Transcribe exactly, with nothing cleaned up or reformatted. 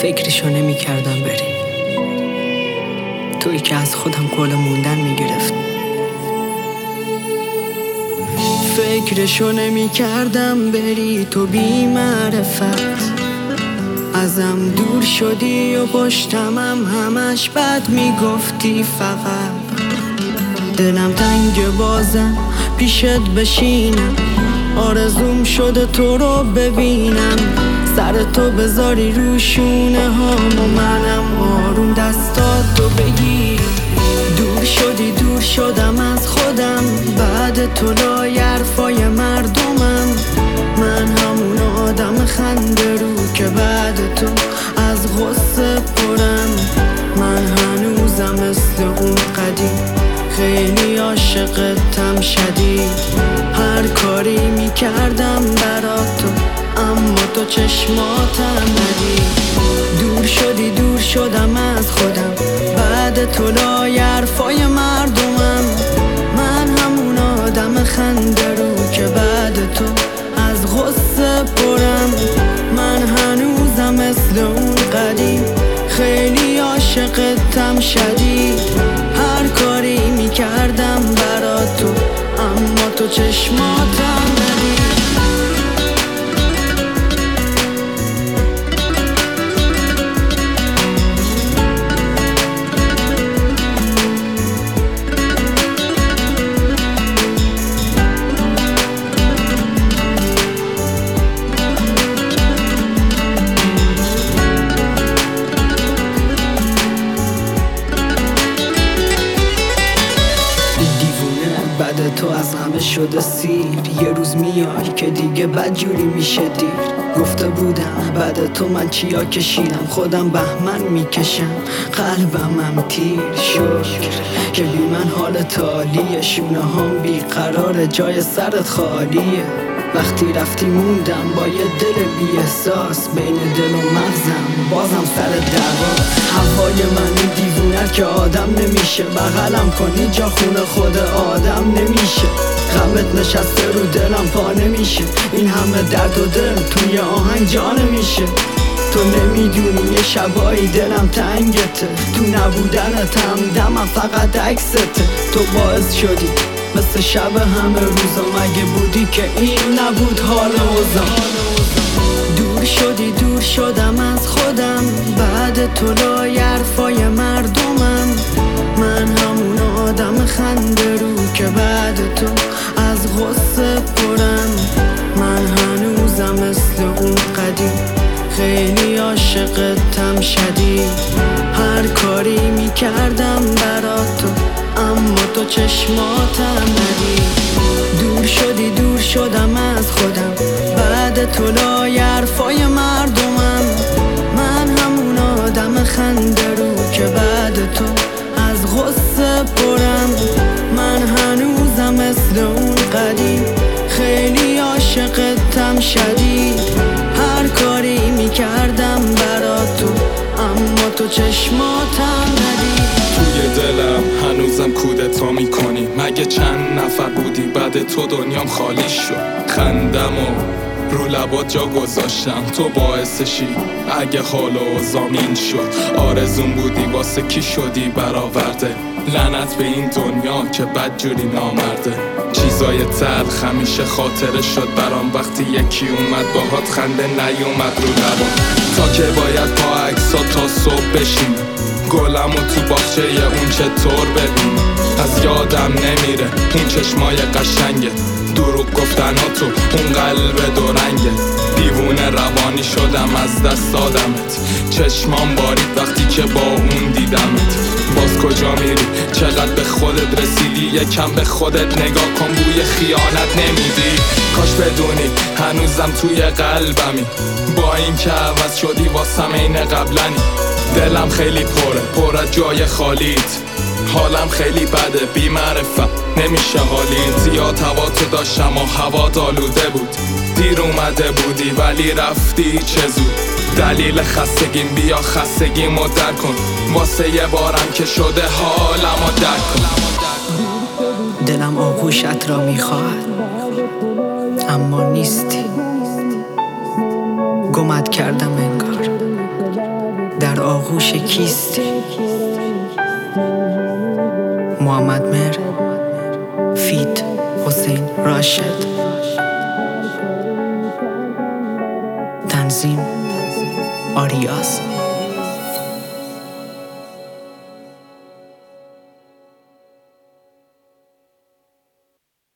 فکرشو نمی کردم بری، تویی که از خودم کل موندن می گرفت. فکرشو نمی کردم بری، تو بی معرفت ازم دور شدی و پشتمم همش بد می گفتی. فقط دلم تنگ بازم پیشت بشینم، آرزوم شده تو رو ببینم، سر تو بذاری رو شونه هام و منم آروم دستاتو بگیر. دور شدی دور شدم از خودم، بعد تو لای حرفای مردمم، من همون آدم خنده رو که بعد تو از غصه پرم. من هنوزم مثل اون قدیم خیلی عاشقتم شدید، هر کاری میکردم برات تو اما تو چشماتم ندید. دور شدی دور شدم از خودم، بعد تو لای حرفای مردمم، من همون آدم خنده رو که بعد تو از غصه پرم. من هنوزم مثل اون قدیم خیلی عاشقتم شدید، هر کاری میکردم برات تو اما تو چشماتم ندید. بعد تو از همه شده سیر، یه روز میای که دیگه بدجوری میشه دیر. گفته بودم بعد تو من چیا کشیدم، خودم بهمن میکشم قلبم هم تیر. شکر که بی من حالت عالیه، شونه هم بیقراره جای سرت خالیه. وقتی رفتی موندم با یه دل بی احساس، بین دل و مغزم بازم سر دعوا. هوای من این دیوونه که آدم نمیشه، بغلم کنی جا خونه خود آدم نمیشه. غمت نشسته رو دلم پا نمیشه، این همه درد و دل توی آهنگ جا نمیشه. تو نمیدونی یه شبایی دلم تنگته، تو نبودنت هم دمم فقط عکسته. تو باعث شدی مثل شب همه روزا، مگه بودی که این نبود حال اوضاع. دور شدی دور شدم از خودم، بعد تو لای حرفای مردمم، من همون آدم خنده رو که بعد تو از غصه پرم. من هنوزم مثل اون قدیم خیلی عاشقتم شدید، هر کاری میکردم برات تو اما تو چشماتم ندید. دور شدی دور شدم از خودم، بعد تو لای حرفای مردمم، من همون آدم خنده رو که بعد تو از غصه پرم. من هنوزم مثل اون قدیم خیلی عاشقتم شدید، هر کاری میکردم برات تو اما تو چشماتم ندید. توی دلم هنوزم کودتا میکنی، مگه چند نفر بودی بعد تو دنیام خالی شد. خندم و رو لبات جا گذاشتم، تو باعثشی اگه حال و زامین شد. آرزون بودی واسه کی شدی برآورده، لعنت به این دنیا که بدجوری نامرده. چیزای تلخ همیشه خاطره شد برام، وقتی یکی اومد باهات خنده نیومد رو لبام. تا که باید با عکسا تا صبح بشینم، گلم و تو باغچه اون چطور ببینم. از یادم نمیره اون چشمای قشنگه، دروغ گفتناتو اون قلب دورنگه. دیوونه روانی شدم از دست دادمت، چشمام بارید وقتی که با اون دیدمت. باز کجا میری؟ چقدر به خودت رسیدی؟ یکم به خودت نگاه کن، بوی خیانت نمیدی؟ کاش بدونی هنوزم توی قلبمی، با این که عوض شدی واسم این قبلنی. دلم خیلی پره پر از جای خالیت، حالم خیلی بده بی معرفت نمیشه حالیت. زیاد هوا تو داشتم و هوا آلوده بود، دیر اومده بودی ولی رفتی چه زود. دلیل خستگیم بیا خستگیمو در کن، واسه یه بارم که شده حالمو در کن. دلم آغوشت را میخواهد اما نیستی، گمت کردم انگار آغوش کیستی. محمد مهر فیت حسین راشد. تنظیم آریاز.